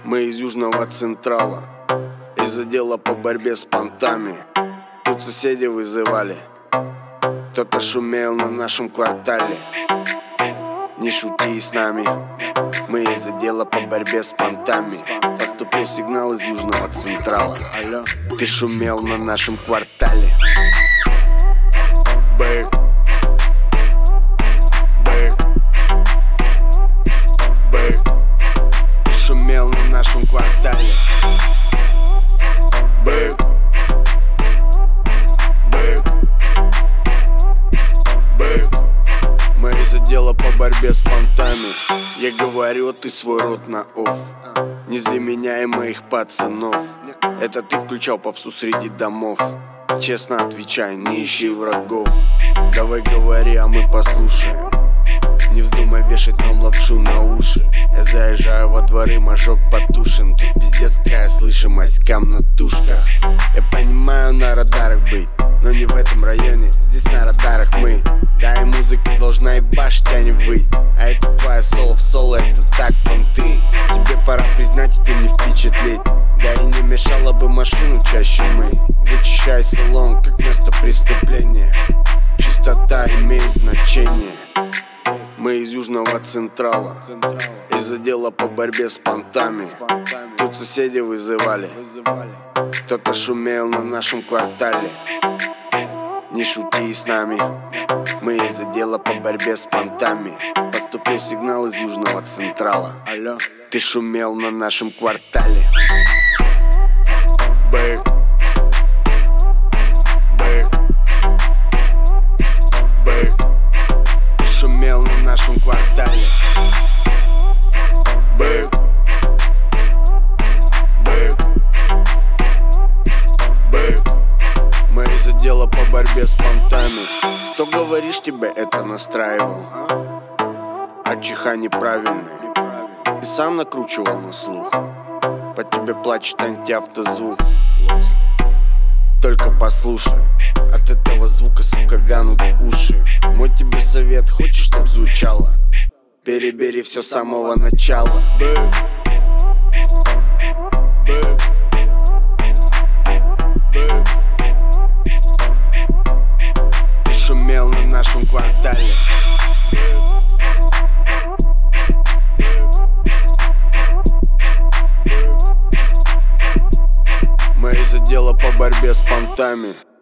Мы из Южного Централа, из отдела по борьбе с понтами. Тут соседи вызывали, кто-то шумел на нашем квартале. Не шути с нами, мы из отдела по борьбе с понтами. Поступил сигнал из Южного Централа. Алло, ты шумел на нашем квартале. Бэк, бэк, бэк. Ты шумел на нашем квартале. Бэк, бэк, бэк. Мы из отдела по борьбе с понтами. Я говорю, ты свой рот на офф. Не зли меня и моих пацанов. Это ты включал попсу среди домов. Честно отвечай, не ищи врагов. Давай говори, а мы послушаем. Не вздумай вешать нам лапшу на уши. Я заезжаю во дворы, мажок потушен. Тут пиздецкая слышимость, кам на тушках. Я понимаю, на радарах быть, но не в этом районе, здесь на радарах мы. Да и музыка должна ебашить, а не выть. А это твоя соло в соло, это так понты. Тебе пора признать, и ты не впечатлить. Да и не мешало бы машину чаще мы. Вычищай салон, как место преступления. Чистота имеет значение. Мы из Южного Централа, из отдела по борьбе с понтами. Тут соседи вызывали, кто-то шумел на нашем квартале. Не шути с нами, мы из отдела по борьбе с понтами. Поступил сигнал из Южного Централа. Алло, ты шумел на нашем квартале. Бэк, бэк, бэк. Ты шумел на нашем квартале. Бэк, бэк, бэк. Мы из отдела по борьбе с понтами. Кто, говоришь, тебе это настраивал? А чиха неправильная. Ты сам накручивал на слух. По тебе плачет антиавтозвук. Только послушай, от этого звука, сука, вянут уши. Мой тебе совет, хочешь, чтоб звучало? Перебери все с самого начала. Бэк, бэк, бэк. Ты шумел на нашем квартале. Мы из отдела по борьбе с понтами.